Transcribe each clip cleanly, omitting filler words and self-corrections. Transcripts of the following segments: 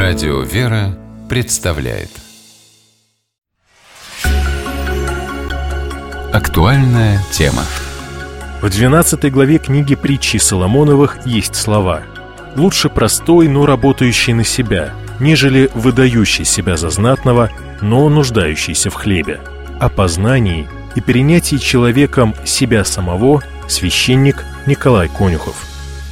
Радио «Вера» представляет актуальная тема. В 12 главе книги «Притчи Соломоновых» есть слова: «Лучше простой, но работающий на себя, нежели выдающий себя за знатного, но нуждающийся в хлебе. О познании и перенятии человеком себя самого» священник Николай Конюхов.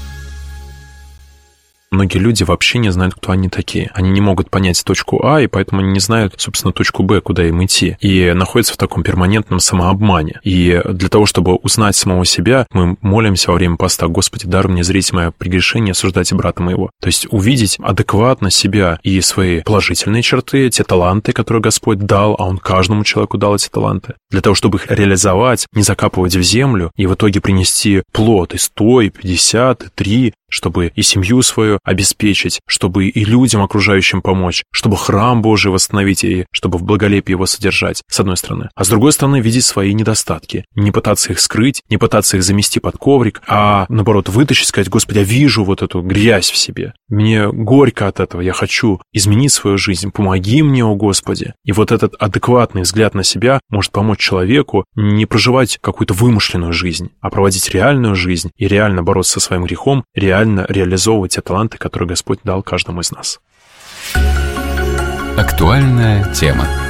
Многие люди вообще не знают, кто они такие. Они не могут понять точку А, и поэтому они не знают, собственно, точку Б, куда им идти. И находятся в таком перманентном самообмане. И для того, чтобы узнать самого себя, мы молимся во время поста: «Господи, дар мне зрить мое прегрешение, осуждайте брата моего». То есть увидеть адекватно себя и свои положительные черты, те таланты, которые Господь дал, а Он каждому человеку дал эти таланты. Для того, чтобы их реализовать, не закапывать в землю и в итоге принести плод и 100, и 50, и 3, чтобы и семью свою обеспечить, чтобы и людям окружающим помочь, чтобы храм Божий восстановить и чтобы в благолепии его содержать, с одной стороны. А с другой стороны, видеть свои недостатки. Не пытаться их скрыть, не пытаться их замести под коврик, а наоборот вытащить, сказать: «Господи, я вижу вот эту грязь в себе. Мне горько от этого, я хочу изменить свою жизнь. Помоги мне, о Господи». И вот этот адекватный взгляд на себя может помочь человеку не проживать какую-то вымышленную жизнь, а проводить реальную жизнь и реально бороться со своим грехом, реально реализовывать те таланты, которые Господь дал каждому из нас. Актуальная тема.